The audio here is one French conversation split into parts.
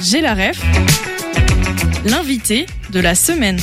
J'ai la ref, l'invité de la semaine.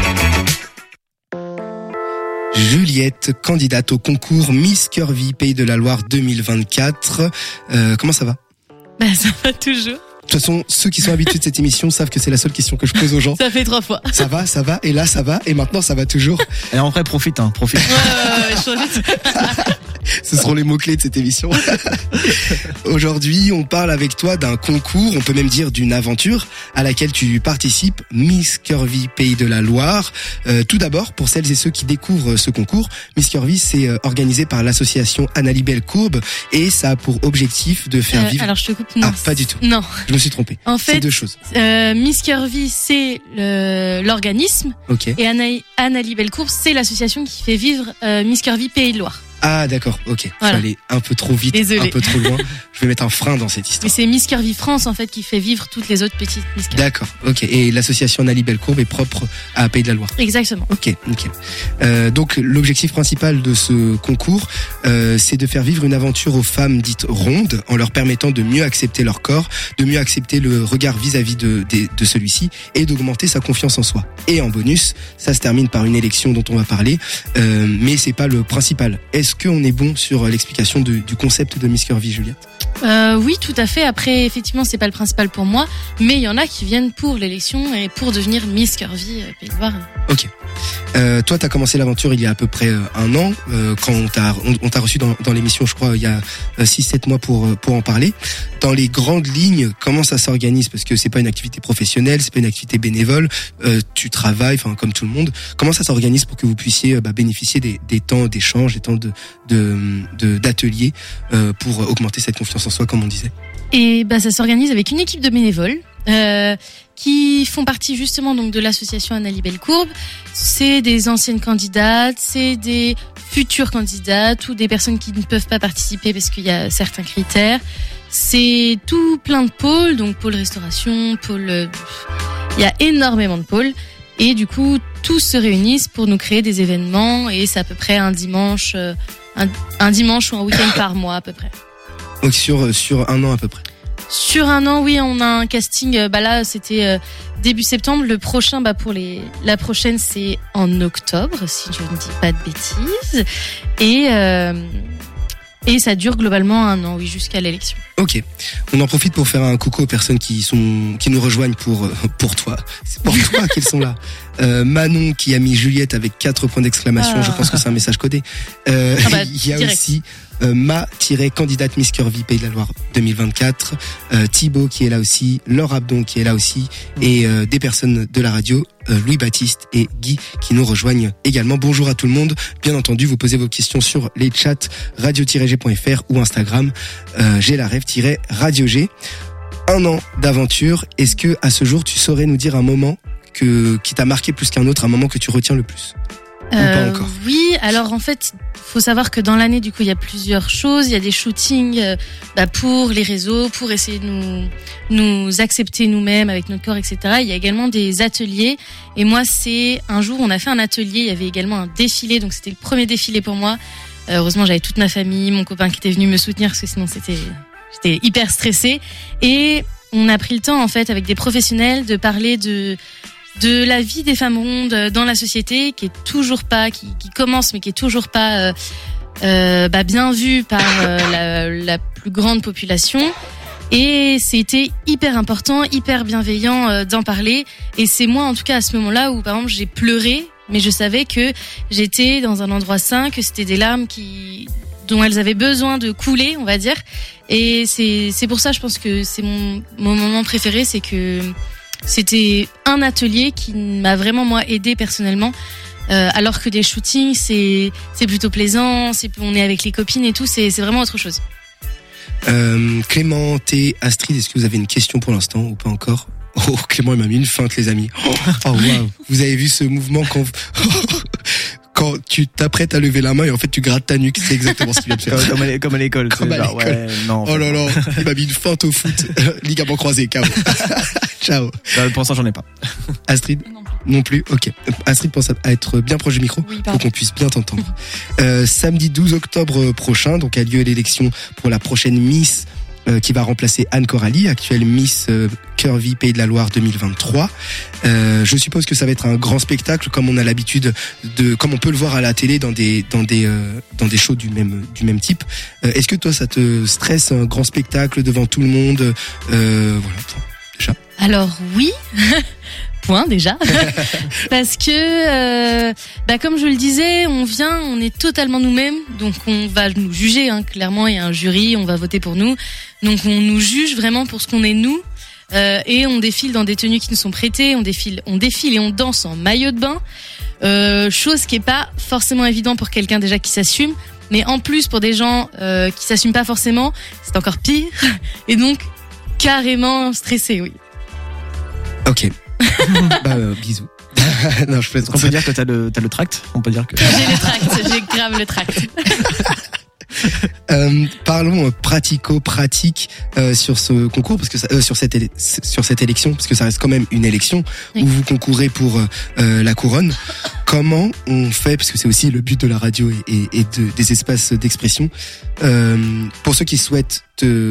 Juliette, candidate au concours Miss Curvy Pays de la Loire 2024. Comment ça va ? Ça va toujours. De toute façon, ceux qui sont habitués de cette émission savent que c'est la seule question que je pose aux gens. Ça fait 3 fois. Ça va, et là ça va, et maintenant ça va toujours. Et en vrai, profite. Ouais, je profite. Ce seront les mots-clés de cette émission. Aujourd'hui, on parle avec toi d'un concours, on peut même dire d'une aventure à laquelle tu participes, Miss Curvy Pays de la Loire. Tout d'abord, pour celles et ceux qui découvrent ce concours, Miss Curvy, c'est organisé par l'association Annalibelle Courbe et ça a pour objectif de faire vivre... Alors je te coupe, non. Ah, pas du tout. Non. Je me suis trompé. En fait, c'est 2 choses. Miss Curvy, c'est l'organisme. Ok. Et Annalibelle Courbe, c'est l'association qui fait vivre Miss Curvy Pays de Loire. Ah d'accord, ok. Voilà. Je suis allé un peu trop vite, Désolée. un peu trop loin. Je vais mettre un frein dans cette Mais histoire. c'est Miss Curvy France en fait qui fait vivre toutes les autres petites Miss Curvy. D'accord, ok. Et l'association Annalibelle Courbe est propre à Pays de la Loire. Exactement. Ok, nickel. Donc l'objectif principal de ce concours, c'est de faire vivre une aventure aux femmes dites rondes, en leur permettant de mieux accepter leur corps, de mieux accepter le regard vis-à-vis de celui-ci, et d'augmenter sa confiance en soi. Et en bonus, ça se termine par une élection dont on va parler, mais c'est pas le principal. Est-ce qu'on est bon sur l'explication du concept de Miss Curvy, Juliette ? Oui, tout à fait. Après, effectivement, c'est pas le principal pour moi, mais il y en a qui viennent pour l'élection et pour devenir Miss Curvy Pays de Loire. Ok. Toi, t'as commencé l'aventure il y a à peu près 1 an, quand on t'a reçu dans l'émission, je crois, il y a 6-7 mois pour en parler. Dans les grandes lignes, comment ça s'organise ? Parce que c'est pas une activité professionnelle, c'est pas une activité bénévole, tu travailles, enfin comme tout le monde. Comment ça s'organise pour que vous puissiez bénéficier des temps d'échange, des temps d'ateliers pour augmenter cette confiance en soi, comme on disait ? Et ça s'organise avec une équipe de bénévoles qui font partie justement donc de l'association Annalibelle Courbe. C'est des anciennes candidates, c'est des futures candidates ou des personnes qui ne peuvent pas participer parce qu'il y a certains critères. C'est tout plein de pôles, donc pôle restauration, pôle... Il y a énormément de pôles et du coup tous se réunissent pour nous créer des événements et c'est à peu près un dimanche un dimanche ou un week-end par mois à peu près. Donc sur 1 an à peu près. Sur 1 an, oui, on a un casting. Là, c'était début septembre. Le prochain, la prochaine, c'est en octobre, si je ne dis pas de bêtises. Et ça dure globalement 1 an, oui, jusqu'à l'élection. Ok. On en profite pour faire un coucou aux personnes qui nous rejoignent pour toi. C'est pour toi qu'elles sont là. Manon qui a mis Juliette avec 4 points d'exclamation. Je pense que c'est un message codé. Il y a direct. aussi ma-candidate Miss Curvy Pays de la Loire 2024. Thibaut qui est là aussi. Laure Abdon qui est là aussi. Et des personnes de la radio, Louis-Baptiste et Guy qui nous rejoignent également. Bonjour à tout le monde. Bien entendu, vous posez vos questions sur les chats radio-g.fr ou Instagram. J'ai la rêve-radio G. 1 an d'aventure. Est-ce que à ce jour tu saurais nous dire un moment qui t'a marqué plus qu'un autre, un moment que tu retiens le plus? Ou pas encore? Oui, alors en fait, faut savoir que dans l'année, du coup, il y a plusieurs choses. Il y a des shootings pour les réseaux, pour essayer de nous accepter nous-mêmes avec notre corps, etc. Il y a également des ateliers. Et moi, un jour, on a fait un atelier. Il y avait également un défilé, donc c'était le premier défilé pour moi. Heureusement, j'avais toute ma famille, mon copain qui était venu me soutenir parce que sinon j'étais hyper stressée. Et on a pris le temps, en fait, avec des professionnels, de parler de la vie des femmes rondes dans la société, qui est toujours pas, qui commence, mais qui est toujours pas bien vue par la plus grande population. Et c'était hyper important, hyper bienveillant d'en parler. Et c'est moi, en tout cas, à ce moment-là où, par exemple, j'ai pleuré, mais je savais que j'étais dans un endroit sain, que c'était des larmes dont elles avaient besoin de couler, on va dire. Et c'est pour ça, je pense que c'est mon moment préféré, c'est que c'était un atelier qui m'a vraiment, moi, aidé personnellement. Alors que des shootings, c'est plutôt plaisant, on est avec les copines et tout, c'est vraiment autre chose. Clément, T, Astrid, est-ce que vous avez une question pour l'instant ou pas encore? Oh, Clément, il m'a mis une feinte, les amis. Oh, wow. Vous avez vu ce mouvement quand tu t'apprêtes à lever la main et en fait tu grattes ta nuque, c'est exactement ce qu'il vient de faire. Comme à l'école. Comme à l'école. Ouais, non, oh là là, il m'a mis une feinte au foot. Ligament croisé, KO. Ciao. Pour l'instant, j'en ai pas. Astrid? Non plus. Ok. Astrid pense à être bien proche du micro pour qu'on puisse bien t'entendre. Samedi 12 octobre prochain, donc a lieu l'élection pour la prochaine Miss qui va remplacer Anne Coralie, actuelle Miss Curvy Pays de la Loire 2023. Je suppose que ça va être un grand spectacle, comme on a l'habitude comme on peut le voir à la télé dans des shows du même type. Est-ce que toi, ça te stresse, un grand spectacle devant tout le monde? Voilà, déjà. Alors oui. Point déjà. Parce que comme je le disais, on est totalement nous-mêmes, donc on va nous juger, clairement, il y a un jury, on va voter pour nous, donc on nous juge vraiment pour ce qu'on est nous, et on défile dans des tenues qui nous sont prêtées, on défile et on danse en maillot de bain, chose qui est pas forcément évident pour quelqu'un déjà qui s'assume, mais en plus pour des gens qui s'assument pas forcément, c'est encore pire, et donc carrément stressé, oui. Ok. Bisous. Non, je plaisante. On peut dire que t'as le tract. On peut dire que j'ai le tract. J'ai grave le tract. Parlons pratico-pratique sur ce concours, parce que sur cette élection, parce que ça reste quand même une élection où vous concourez pour la couronne. Comment on fait, parce que c'est aussi le but de la radio et des espaces d'expression, pour ceux qui souhaitent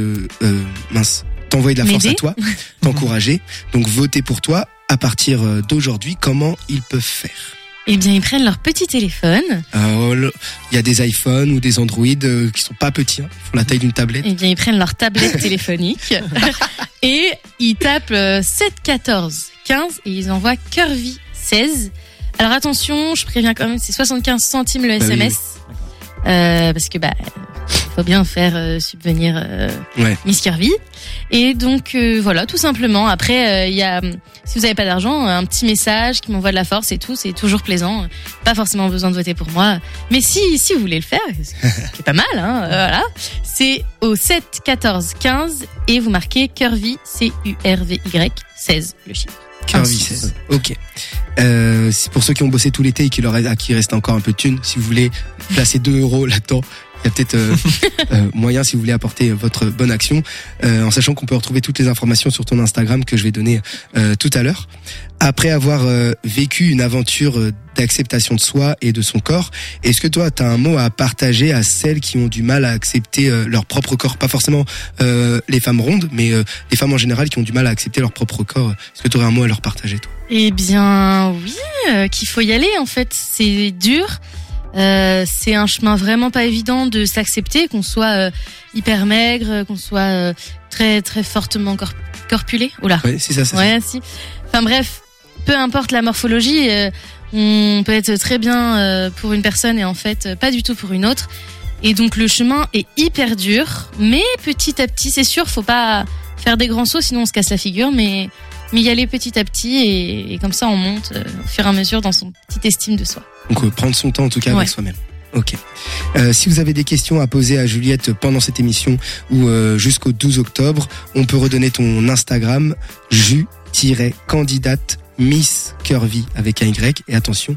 t'envoyer de la force à toi, t'encourager, donc voter pour toi. À partir d'aujourd'hui, comment ils peuvent faire? Eh bien, ils prennent leur petit téléphone. Il y a des iPhones ou des Android qui sont pas petits, ils font la taille d'une tablette. Eh bien, ils prennent leur tablette téléphonique et ils tapent 7 14 15 et ils envoient Curvy 16. Alors attention, je préviens quand même, c'est 75 centimes le SMS. Oui. Parce que faut bien faire subvenir Miss Curvy. Et donc voilà, tout simplement. Après, il y a, si vous n'avez pas d'argent, un petit message qui m'envoie de la force et tout, c'est toujours plaisant. Pas forcément besoin de voter pour moi, mais si vous voulez le faire, c'est pas mal, voilà. C'est au 7 14 15 et vous marquez Curvy CURVY 16 le chiffre. Curvy 16. Ok. C'est pour ceux qui ont bossé tout l'été et qui reste encore un peu de thunes, si vous voulez placer 2 € là-dedans. Il y a peut-être moyen si vous voulez apporter votre bonne action, en sachant qu'on peut retrouver toutes les informations sur ton Instagram que je vais donner tout à l'heure. Après avoir vécu une aventure d'acceptation de soi et de son corps, est-ce que toi tu as un mot à partager à celles qui ont du mal à accepter leur propre corps, pas forcément les femmes rondes, mais les femmes en général qui ont du mal à accepter leur propre corps? Est-ce que tu aurais un mot à leur partager, toi? Eh bien oui, qu'il faut y aller en fait, c'est dur. C'est un chemin vraiment pas évident de s'accepter, qu'on soit hyper maigre, qu'on soit très très fortement corpulé. Oula. Oui, c'est ça. Ouais, si. Enfin bref, peu importe la morphologie, on peut être très bien pour une personne et en fait pas du tout pour une autre. Et donc le chemin est hyper dur, mais petit à petit, c'est sûr, faut pas faire des grands sauts, sinon on se casse la figure, mais y aller petit à petit et comme ça on monte au fur et à mesure dans son petite estime de soi. Donc prendre son temps en tout cas avec soi-même. Ok. Si vous avez des questions à poser à Juliette pendant cette émission ou jusqu'au 12 octobre, on peut redonner ton Instagram ju-candidate Miss Curvy avec un Y et attention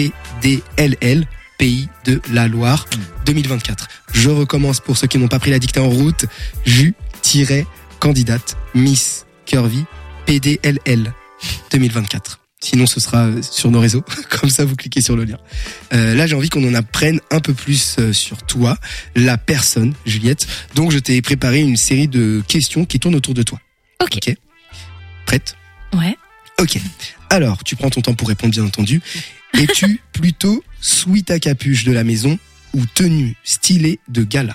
PDLL Pays de la Loire 2024. Je recommence pour ceux qui n'ont pas pris la dictée en route, ju-candidate Miss Curvy PDLL 2024. Sinon, ce sera sur nos réseaux. Comme ça, vous cliquez sur le lien. Là, j'ai envie qu'on en apprenne un peu plus sur toi, la personne, Juliette. Donc, je t'ai préparé une série de questions qui tournent autour de toi. Ok. Prête? Ouais. Ok. Alors, tu prends ton temps pour répondre, bien entendu. Es-tu plutôt sweat à capuche de la maison ou tenue stylée de gala?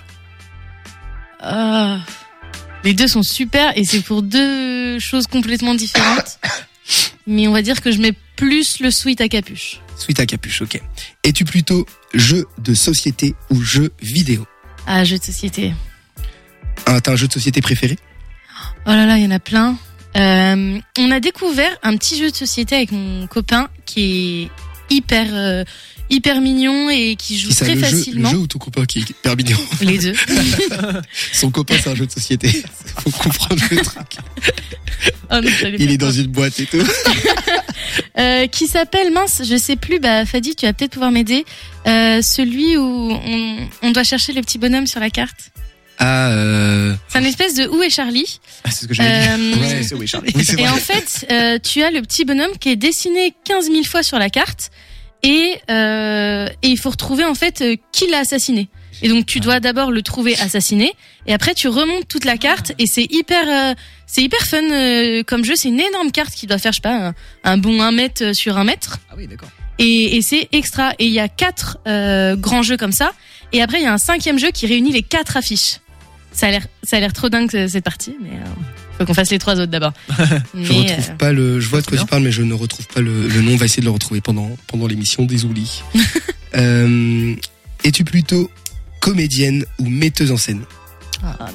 Les deux sont super et c'est pour deux choses complètement différentes. Mais on va dire que je mets plus le sweat à capuche. Sweat à capuche, ok. Es-tu plutôt jeu de société ou jeu vidéo? Ah, jeu de société. T'as un jeu de société préféré? Oh là là, il y en a plein. On a découvert un petit jeu de société avec mon copain qui est hyper mignon et qui joue très facilement. Le jeu ou ton copain qui est hyper mignon? Les deux. Son copain, c'est un jeu de société. Faut comprendre le truc. Oh non, il est dans une boîte et tout. Qui s'appelle, je sais plus, Fadi, tu vas peut-être pouvoir m'aider. Celui où on doit chercher le petit bonhomme sur la carte. C'est une espèce de Où est Charlie? C'est ce que j'avais dit. Ouais, c'est Où est Charlie. Oui, c'est vrai. Et en fait, tu as le petit bonhomme qui est dessiné 15 000 fois sur la carte et il faut retrouver en fait qui l'a assassiné. Et donc tu dois d'abord le trouver assassiné, et après tu remontes toute la carte, et c'est hyper fun comme jeu. C'est une énorme carte qui doit faire, je sais pas, un bon 1 mètre sur 1 mètre. Ah oui, d'accord. Et c'est extra. Et il y a 4 grands jeux comme ça. Et après il y a un 5e jeu qui réunit les 4 affiches. Ça a l'air trop dingue cette partie, mais faut qu'on fasse les 3 autres d'abord. Je retrouve pas le. Je vois de quoi tu parles, mais je ne retrouve pas le nom. On va essayer de le retrouver pendant l'émission. Désolé. Es-tu plutôt comédienne ou metteuse en scène? Ah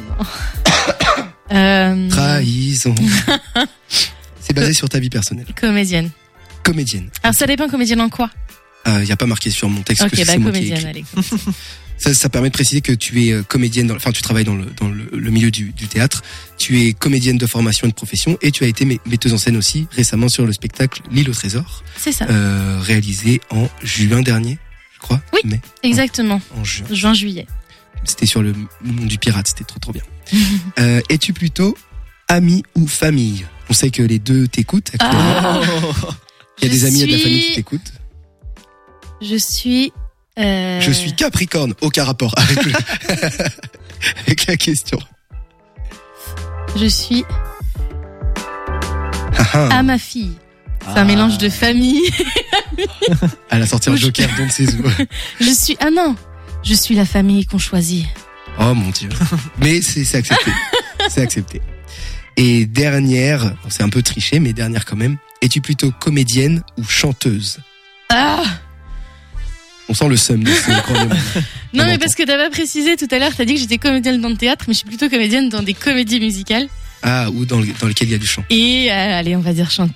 non. Trahison. C'est basé sur ta vie personnelle. Comédienne. Comédienne. Alors ça dépend, comédienne en quoi? Y a pas marqué sur mon texte que c'est moi qui ai écrit. Allez. Ça permet de préciser que tu es comédienne, tu travailles dans le milieu du théâtre, tu es comédienne de formation et de profession, et tu as été metteuse en scène aussi récemment sur le spectacle L'Île au Trésor. C'est ça. Réalisé en juin dernier, je crois. Oui, mai. Exactement. En juin. Juin-juillet. C'était sur le monde du pirate, c'était trop bien. Es-tu plutôt ami ou famille? On sait que les deux t'écoutent actuellement. Il y a des amis et de la famille qui t'écoutent. Je suis Capricorne, aucun rapport avec la question. Je suis à ma fille. C'est un mélange de famille. Elle a sorti un joker dans ses os. Je suis la famille qu'on choisit. Oh mon Dieu. Mais c'est accepté. C'est accepté. Et dernière, c'est un peu triché, mais dernière quand même. Es-tu plutôt comédienne ou chanteuse? On sent le seum de ce chronomètre. Non, mais parce que t'as pas précisé tout à l'heure, t'as dit que j'étais comédienne dans le théâtre, mais je suis plutôt comédienne dans des comédies musicales. Ah, ou dans lequel il y a du chant. Et allez, on va dire chanteuse.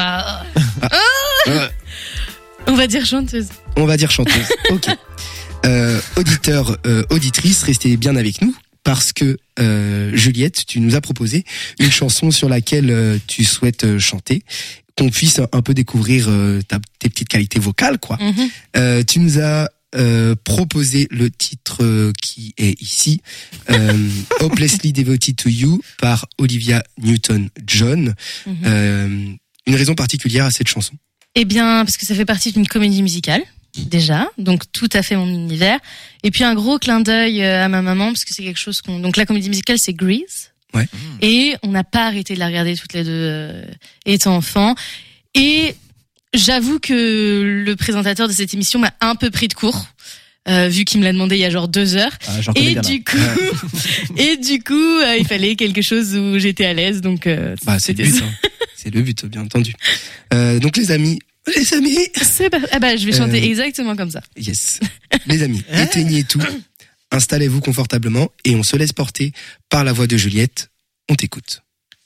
On va dire chanteuse. On va dire chanteuse. Ok. Auditeurs, auditrices, restez bien avec nous. Parce que Juliette, tu nous as proposé une chanson sur laquelle tu souhaites chanter, qu'on puisse un peu découvrir tes petites qualités vocales, quoi. Tu nous as proposé le titre qui est ici, Hopelessly Devoted to You par Olivia Newton-John. Une raison particulière à cette chanson? Eh bien, parce que ça fait partie d'une comédie musicale. Déjà, donc tout à fait mon univers. Et puis un gros clin d'œil à ma maman, parce que c'est quelque chose donc la comédie musicale, c'est Grease. Ouais. Et on n'a pas arrêté de la regarder toutes les deux étant enfants. Et j'avoue que le présentateur de cette émission m'a un peu pris de court, vu qu'il me l'a demandé il y a genre 2 heures. Et du coup, il fallait quelque chose où j'étais à l'aise, donc c'est le but, c'est le but, bien entendu. Donc les amis, je vais chanter exactement comme ça. Yes. Les amis, éteignez tout, installez-vous confortablement et on se laisse porter par la voix de Juliette. On t'écoute.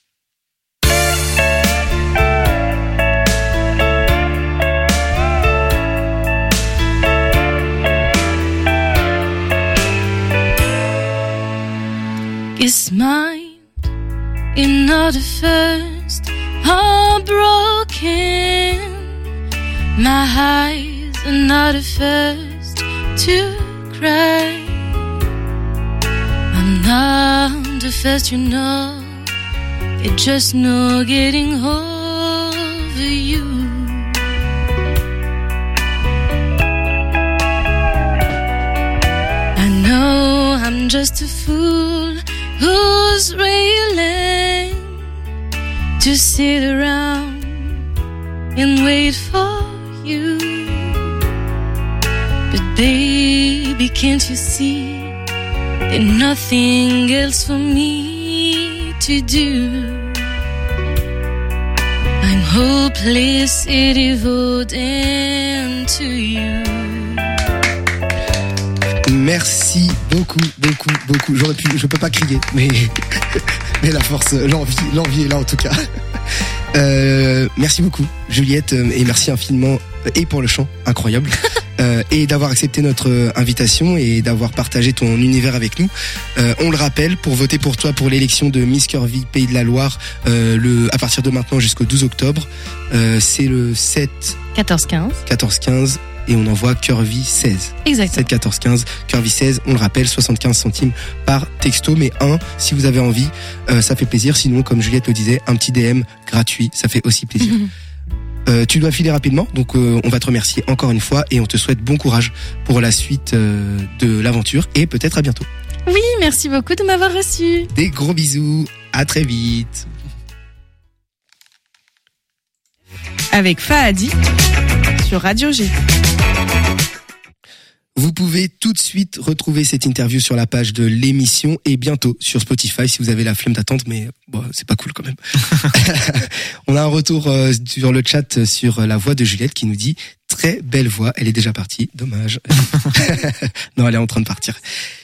Is mine in not the first heartbroken. My eyes are not the first to cry. I'm not the first, it's just no getting over you. I know I'm just a fool who's railing to sit around and wait for you. But baby, can't you see there's nothing else for me to do? I'm hopelessly devoted to you. Merci beaucoup. Je peux pas crier, mais la force, l'envie est là en tout cas. Merci beaucoup, Juliette, et merci infiniment, et pour le chant incroyable, et d'avoir accepté notre invitation et d'avoir partagé ton univers avec nous. On le rappelle, pour voter pour toi pour l'élection de Miss Curvy Pays de la Loire, à partir de maintenant jusqu'au 12 octobre, c'est le 7 14-15. Et on envoie Curvy 16. Exactement. 7-14-15, Curvy 16, on le rappelle, 75 centimes par texto, mais si vous avez envie, ça fait plaisir. Sinon, comme Juliette le disait, un petit DM gratuit, ça fait aussi plaisir. Tu dois filer rapidement, donc on va te remercier encore une fois et on te souhaite bon courage pour la suite de l'aventure et peut-être à bientôt. Oui, merci beaucoup de m'avoir reçu. Des gros bisous, à très vite. Avec Fahadi sur Radio G. Vous pouvez tout de suite retrouver cette interview sur la page de l'émission et bientôt sur Spotify si vous avez la flemme d'attendre, mais bon, c'est pas cool quand même. On a un retour sur le chat sur la voix de Juliette qui nous dit très belle voix. Elle est déjà partie, dommage. Non, elle est en train de partir.